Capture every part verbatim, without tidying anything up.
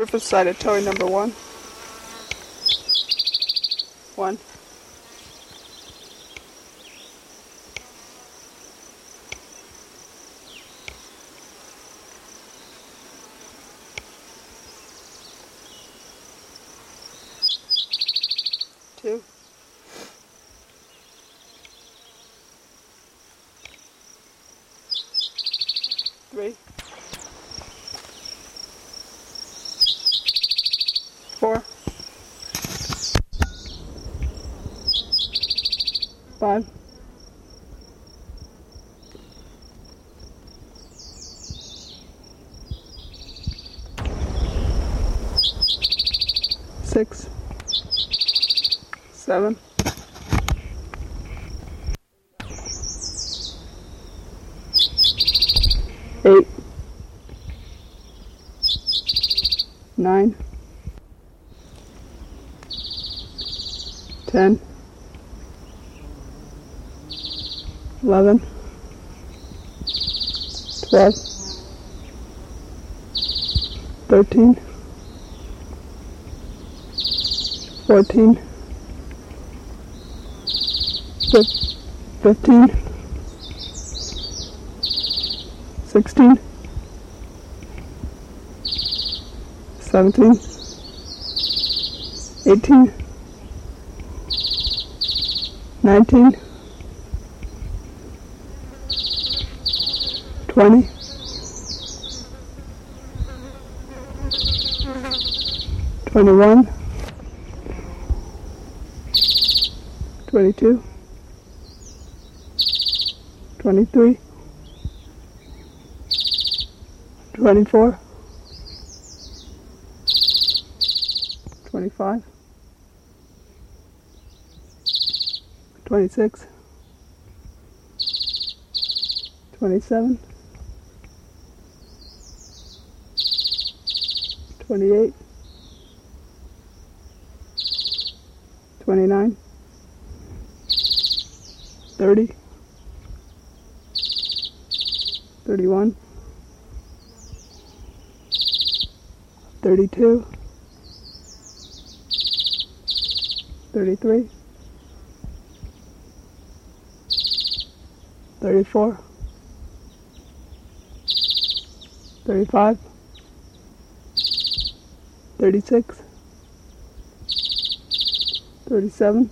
surface side of toy number one. One. Two. Three. Four. Five. Six. Seven. Eight. Nine. Ten. Eleven. Twelve. Thirteen. Fourteen. Fifteen. Sixteen. Seventeen. Eighteen. Nineteen. Twenty. Twenty-one. Twenty-two. Twenty-three. Twenty-four. Twenty-five. Twenty-six. Twenty-seven. Twenty-eight. Twenty-nine. Thirty. Thirty-one. Thirty-two. Thirty-three. Thirty-four. Thirty-five. Thirty-six. Thirty-seven.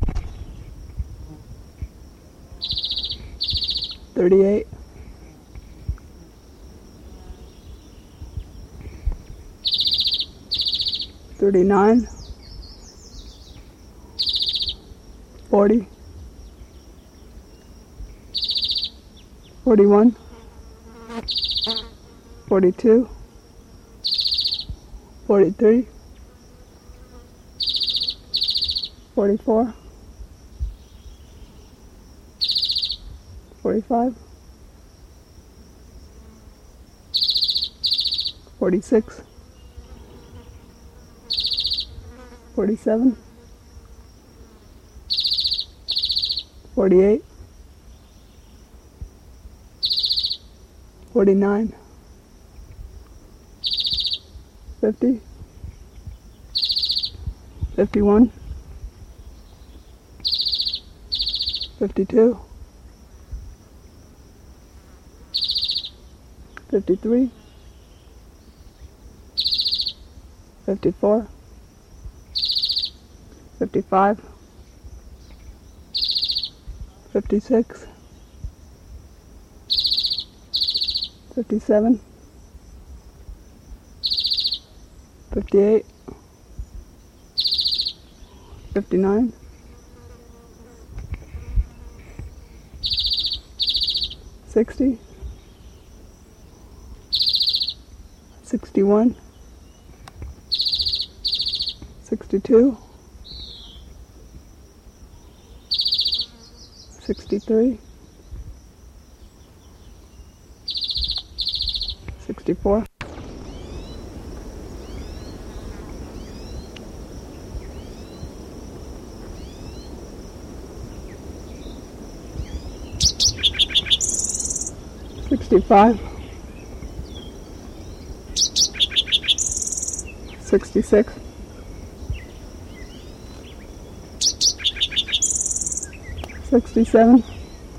Thirty-eight. Thirty-nine. Forty. Forty-one. Forty-two. Forty-three. Forty-four. Forty-five. Forty-six. Forty-seven. Forty-eight. Forty-nine. Fifty. Fifty-one. Fifty-two. Fifty-three. Fifty-four. Fifty-five. Fifty-six. Fifty-seven. Fifty-eight. Fifty-nine. Sixty. Sixty-one. Sixty-two. Sixty-three. Sixty-four. Sixty-five. sixty-six, sixty-seven,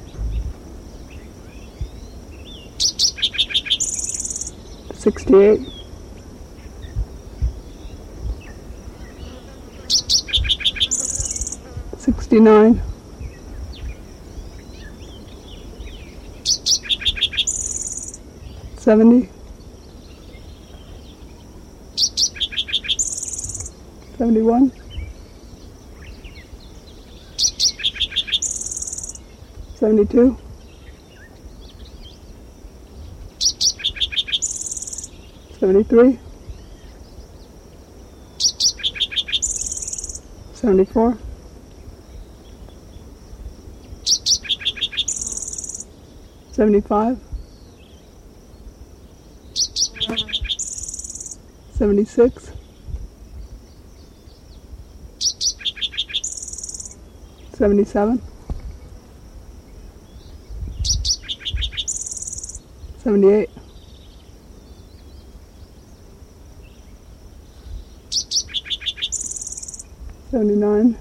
sixty-eight, sixty-nine, seventy, seventy-one, seventy-two, seventy-three, seventy-four, seventy-five, seventy-six, seventy-seven, seventy-eight, seventy-nine,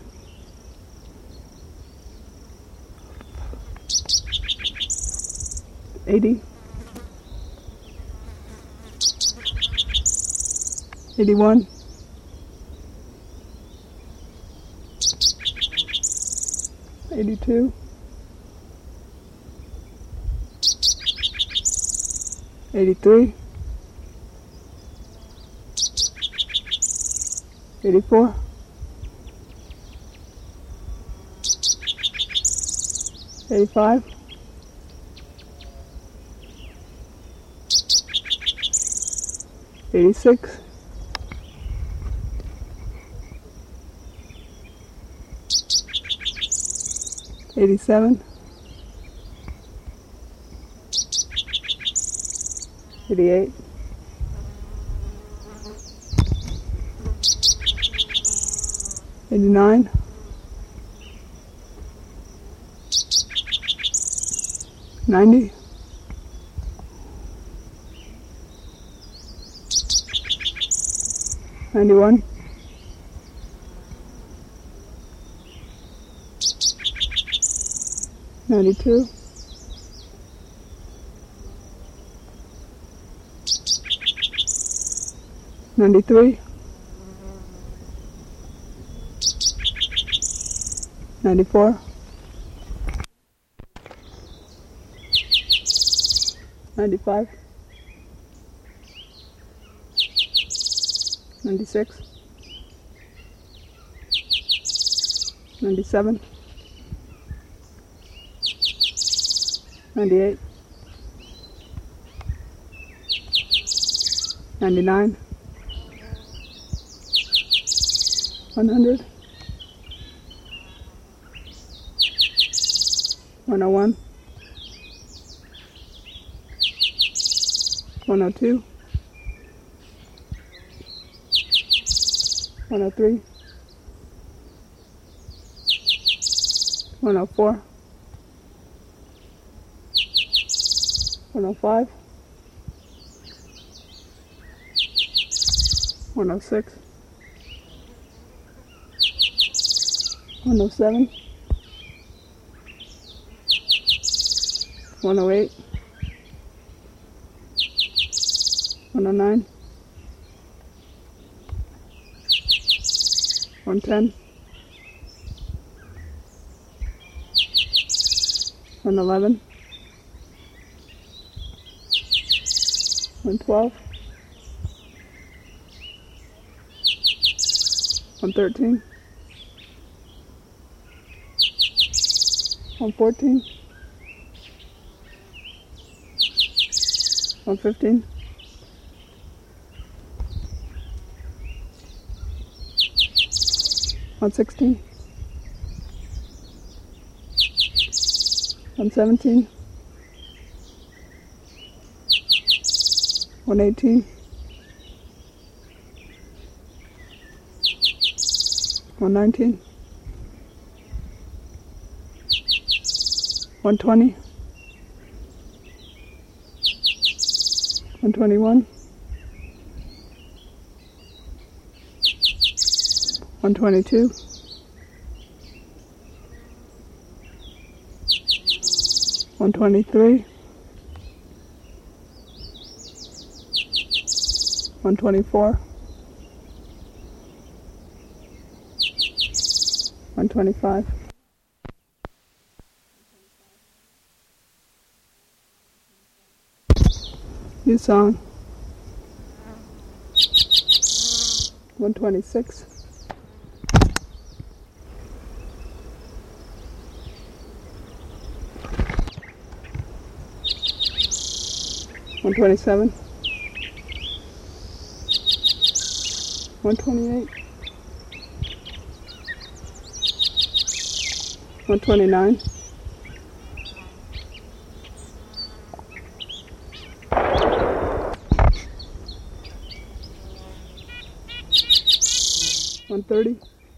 eighty, eighty-one, eighty-two, eighty-three, eighty-four, eighty-five, eighty-six, eighty-seven, eighty-eight, eighty-nine, ninety, ninety-one, ninety-two, ninety-three, ninety-four, ninety-five, ninety-six, ninety-seven, ninety-eight, ninety-nine, one hundred, one oh one, one oh two, one oh three, one oh four, one oh five, one oh six, one oh seven, one oh eight, one oh nine, one ten, one eleven, one twelve, one thirteen, one fourteen, one fifteen, one sixteen, one seventeen, one eighteen, one nineteen, one twenty, one twenty-one, one twenty-two, one twenty-three, one twenty-four, one twenty-five, new song, one twenty-six, one twenty-seven, one twenty-eight, one twenty-nine, one thirty,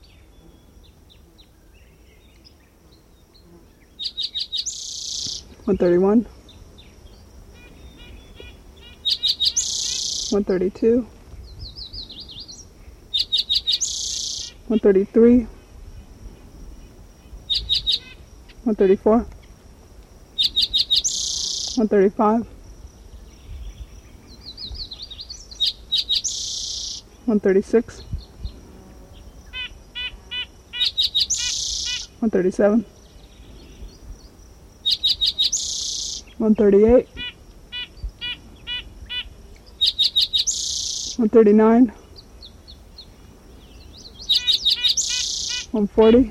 one thirty-one, one thirty-two, one thirty-three, one thirty-four, one thirty-five, one thirty-six, one thirty-seven, one thirty-eight, one thirty-nine, one forty,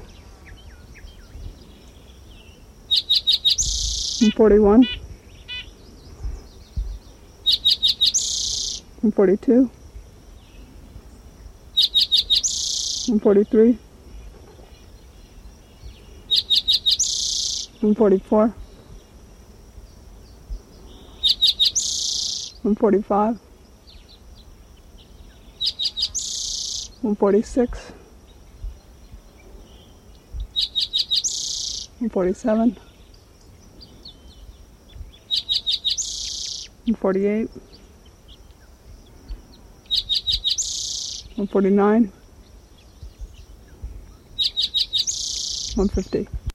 one forty-one, one forty-two, one forty-three, one forty-four, one forty-five, one forty-six, one forty-seven, one forty-eight, one forty-nine, one fifty.